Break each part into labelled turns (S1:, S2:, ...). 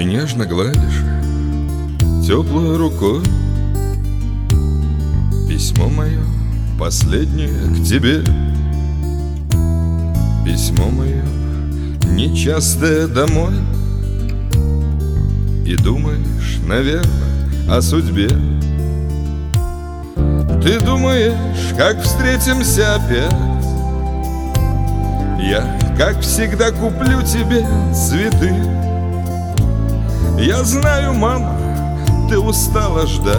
S1: И нежно гладишь теплой рукой письмо мое последнее к тебе. Письмо мое нечастое домой. И думаешь, наверное, о судьбе. Ты думаешь, как встретимся опять. Я, как всегда, куплю тебе цветы. Я знаю, мама, ты устала ждать,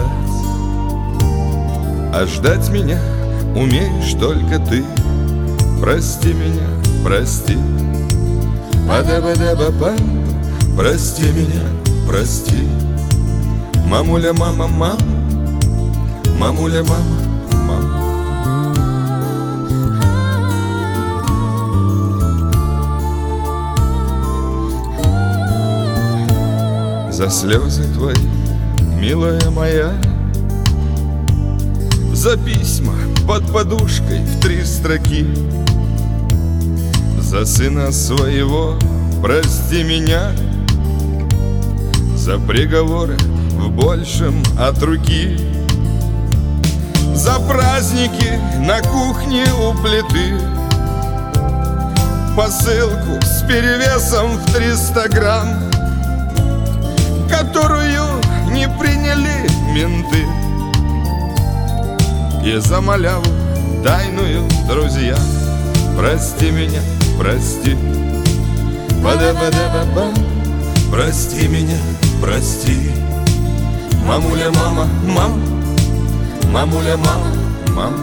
S1: а ждать меня умеешь только ты. Прости меня, прости. Ба-да-ба-да-ба-ба. Прости меня, прости. Мамуля, мама, мама. Мамуля, мама, мама. За слезы твои, милая моя, за письма под подушкой в 3 строки, за сына своего прости меня, за приговоры в большем от руки, за праздники на кухне у плиты, посылку с перевесом в 300 грамм, которую не приняли менты, и за маляву тайную друзья. Прости меня, прости. Ба-да-ба-да-ба-ба. Прости меня, прости. Мамуля, мама, мам. Мамуля, мама, мам.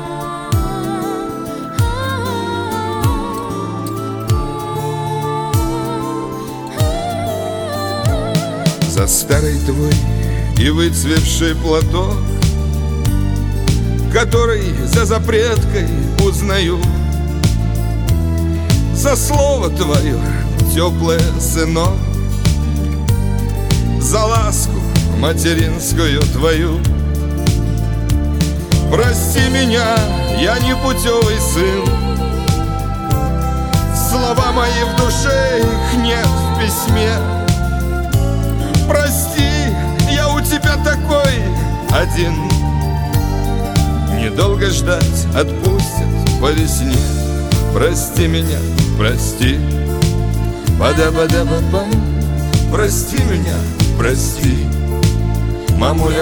S1: За старый твой и выцветший платок, который за запреткой узнаю, за слово твое теплое, сынок, за ласку материнскую твою. Прости меня, я не путевый сын, слова мои в душе, их нет в письме. Прости, я у тебя такой один. Недолго ждать, отпустят по весне. Прости меня, прости. Ба-да-ба-да-ба-ба. Прости меня, прости. Мамуля,